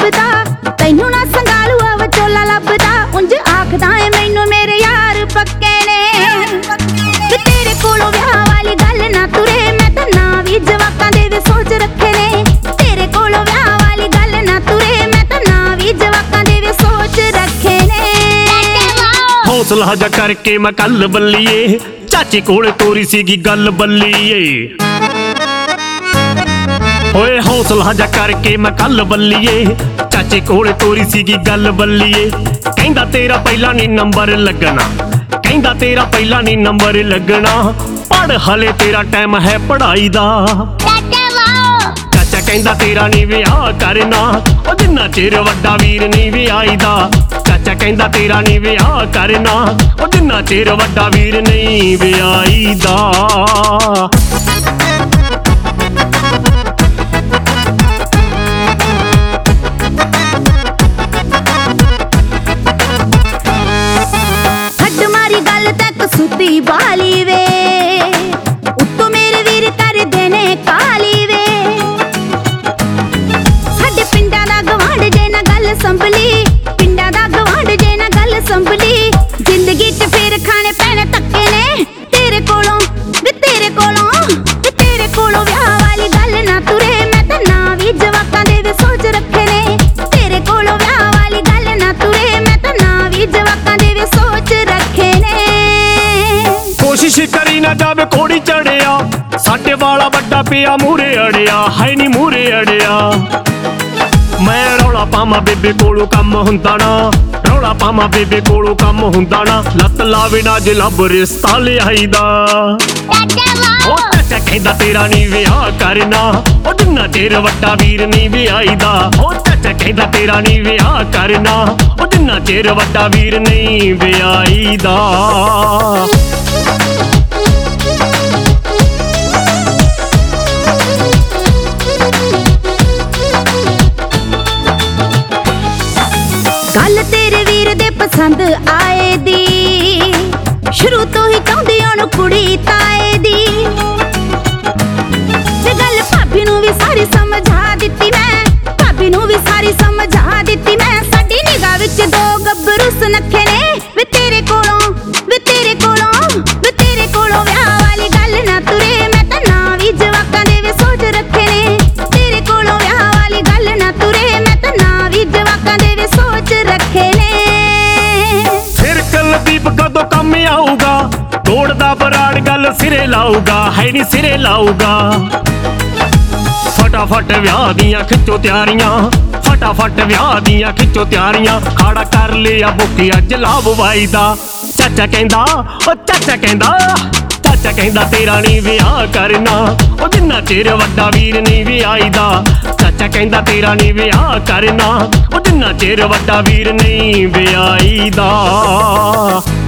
ਲੱਭਦਾ ਤੈਨੂੰ ਨਾ ਸੰਗਾਲੂਆ ਵਿਚੋਲਾ ਲੱਭਦਾ ਉਂਝ ਆਖਦਾ ਏ ਮੈਨੂੰ ਮੇਰੇ ਯਾਰ ਪੱਕੇ ਨੇ ਵੇ ਤੇਰੇ ਕੋਲੋਂ ਵਿਆਹ ਵਾਲੀ ਗੱਲ ਨਾ ਤੁਰੇ ਮੈਂ ਤਾਂ ਨਾ ਵੀ ਜਵਾਕਾਂ ਦੇ ਵੀ ਸੋਚ ਰੱਖੇ ਨੇ ਤੇਰੇ ਕੋਲੋਂ ਵਿਆਹ ਵਾਲੀ ਗੱਲ ਨਾ ਤੁਰੇ ਮੈਂ ਤਾਂ ਨਾ ਵੀ ਜਵਾਕਾਂ ਦੇ ਵੀ ਸੋਚ ਰੱਖੇ ਨੇ। ਹੌਸਲਾ ਜਾ ਕਰਕੇ ਮੈਂ ਕੱਲ ਬੱਲੀਏ ਚਾਚੇ ਕੋਲ ਤੋਰੀ ਸੀਗੀ ਗੱਲ ਬੱਲੀਏ ਓਏ ਹੌਸਲਾ ਜਾ ਕਰਕੇ ਮੈਂ ਕੱਲ ਬੱਲੀਏ ਚਾਚੇ ਕੋਲ ਤੋਰੀ ਸੀਗੀ ਗੱਲ ਬੱਲੀਏ ਕਹਿੰਦਾ ਤੇਰਾ ਪਹਿਲਾਂ ਨੀ ਨੰਬਰ ਲੱਗਣਾ ਕਹਿੰਦਾ ਤੇਰਾ ਪਹਿਲਾਂ ਨੀ ਨੰਬਰ ਲੱਗਣਾ ਪੜ ਹਲੇ ਤੇਰਾ ਟਾਈਮ ਹੈ ਪੜ੍ਹਾਈ ਦਾ ਚਾਚਾ ਕਹਿੰਦਾ ਤੇਰਾ ਨੀ ਵਿਆਹ ਕਰਨਾ ਉਹ ਜਿੰਨਾ ਚਿਰ ਵੱਡਾ ਵੀਰ ਨੀ ਵਿਆਹੀਦਾ ਚਾਚਾ ਕਹਿੰਦਾ ਤੇਰਾ ਨੀ ਵਿਆਹ ਕਰਨਾ ਉਹ ਜਿੰਨਾ ਚਿਰ ਵੱਡਾ ਵੀਰ ਨਹੀਂ ਵਿਆਹੀਦਾ। ਹੱਡ ਮਾਰੀ ਗੱਲ ਤੱਕ ਸੁੱਤੀ ਬਾਲੀ ਵੇ ਉੱਤੋਂ ਮੇਰੇ ਵੀਰ ਕਰਦੇ ਨੇ ਕਾਲੀ ਵੇ ਸਾਡੇ ਪਿੰਡਾਂ ਦਾ ਗਵਾਂਢ ਜੇ ਨਾ ਗੱਲ ਸੰਭਲੀ ਪਿੰਡਾਂ ਦਾ ਗਵਾਂਢ ਜੇ ਨਾ ਗੱਲ ਸੰਭਲੀ ਜ਼ਿੰਦਗੀ 'ਚ ਫੇਰ ਖਾਣੇ ਪੈਣੇ ਧੱਕੇ ਨੇ ਤੇਰੇ ਕੋਲੋਂ ਵੇ ਤੇਰੇ ਕੋਲੋਂ ਵੇ ਤੇਰੇ ਕੋਲੋਂ ਵਿਆਹ ਵਾਲੀ ਗੱਲ ਨਾ ਤੁਰੇ ਮੈਂ ਤਾਂ ਨਾ ਵੀ ਜਵਾਕਾਂ ਦੇ ਵੀ ਸੋਚ ਰੱਖੇ ਨੇ ਤੇਰੇ ਕੋਲੋਂ ਵਿਆਹ ਵਾਲੀ ਗੱਲ ਨਾ ਤੁਰੇ ਮੈਂ ਤਾਂ ਨਾ ਵੀ ਜਵਾਕਾਂ ਦੇ ਵੀ ਸੋਚ ਰੱਖੇ ਨੇ। ਕੋਸ਼ਿਸ਼ ਕਰੀ ਨਾ ਜਾਵੇ ਕੋੜੀ ਚੜਿਆ ਸਾਡੇ ਵਾਲਾ ਵੱਡਾ ਪਿਆ ਮੂਰੇ ਅੜਿਆ ਹੈ ਨੀ ਮੂਰੇ ਅੜਿਆ ਮੈਂ ਰੌਲਾ ਪਾਵਾਂ ਬੇਬੇ ਕੋਲੋਂ ਕੰਮ ਹੁੰਦਾ ਨਾ ਰੌਲਾ ਪਾਵਾਂ ਬੇਬੇ ਕੋਲੋਂ ਕੰਮ ਹੁੰਦਾ ਨਾ ਲੱਤ ਲਾਵੇ ਨਾ ਜੇ ਲੱਭ ਰਿਸ਼ਤਾ ਲਿਆਈਦਾ ਉਹ ਚਾਚਾ ਕਹਿੰਦਾ ਤੇਰਾ ਨੀ ਵਿਆਹ ਕਰਨਾ ਉਹ ਜਿੰਨਾ ਚਿਰ ਵੱਡਾ ਵੀਰ ਨੀ ਵਿਆਹੀਦਾ ਉਹ ਚਾਚਾ ਕਹਿੰਦਾ ਤੇਰਾ ਨੀ ਵਿਆਹ ਕਰਨਾ ਉਹ ਜਿੰਨਾ ਚਿਰ ਵੱਡਾ ਵੀਰ ਨਹੀਂ ਵਿਆਹੀਦਾ। ਗੱਲ ਤੇਰੇ ਵੀਰ ਦੇ ਪਸੰਦ ਆਏ ਦੀ ਸ਼ੁਰੂ ਤੋਂ ਹੀ ਚਾਹੁੰਦੀ ਉਹਨੂੰ ਕੁੜੀ ਤਾਏ ਦੀ ਤੇ ਗੱਲ ਭਾਬੀ ਨੂੰ ਵੀ ਸਾਰੀ ਸਮਝਾ ਦਿੱਤੀ ਮੈਂ ਭਾਬੀ ਨੂੰ ਵੀ ਸਾਰੀ ਸਮਝਾ ਦਿੱਤੀ ਮੈਂ ਸਾਡੀ ਨਿਗਾਹ ਵਿੱਚ ਦੋ ਗੱਭਰੂ ਸੁਨੱਖੇ ਨੇ ਵੇ ਤੇਰੇ ਕੋਲੋਂ ਵੇ ਤੇਰੇ ਕੋਲੋਂ ਵੇ ਤੇਰੇ ਕੋਲੋਂ ਵਿਆਹ ਵਾਲੀ ਗੱਲ ਨਾ ਤੁਰੇ ਮੈਂ ਤਾਂ ਨਾ ਵੀ ਜਵਾਕਾਂ ਦੇ ਵੀ ਸੋਚ ਰੱਖੇ ਨੇ ਤੇਰੇ ਕੋਲੋਂ ਵਿਆਹ ਵਾਲੀ ਗੱਲ ਨਾ ਤੁਰੇ ਮੈਂ ਤਾਂ ਨਾ ਵੀ ਜਵਾਕਾਂ ਦੇ ਵੀ ਸੋਚ ਰੱਖੇ ਨੇ। ਫਿਰ ਕੁਲਦੀਪ ਕਦੋਂ ਕੰਮ ਆਊਗਾ ਤੋੜਦਾ ਬਰਾੜ ਗੱਲ ਸਿਰੇ ਲਾਊਗਾ ਹੈ ਨੀ ਸਿਰੇ ਲਾਊਗਾ ਫਟਾਫਟ ਵਿਆਹ ਦੀਆਂ ਖਿੱਚੋ ਤਿਆਰੀਆਂ ਫਟਾਫਟ ਵਿਆਹ ਦੀਆਂ ਖਿੱਚੋ ਤਿਆਰੀਆਂ ਖਾੜਾ ਕਰ ਲਿਆ ਬੁੱਕੀ ਅੱਜ ਲਾਭ ਵਾਈਦਾ ਚਾਚਾ ਕਹਿੰਦਾ ਉਹ ਚਾਚਾ ਕਹਿੰਦਾ ਤੇਰਾ ਨੀ ਵਿਆਹ ਕਰਨਾ ਉਹ ਜਿੰਨਾ ਚਿਰ ਵੱਡਾ ਵੀਰ ਨਹੀਂ ਵਿਆਹੀਦਾ ਚਾਚਾ ਕਹਿੰਦਾ ਤੇਰਾ ਨੀ ਵਿਆਹ ਕਰਨਾ ਉਹ ਜਿੰਨਾ ਚਿਰ ਵੱਡਾ ਵੀਰ ਨਹੀਂ ਵਿਆਹੀਦਾ।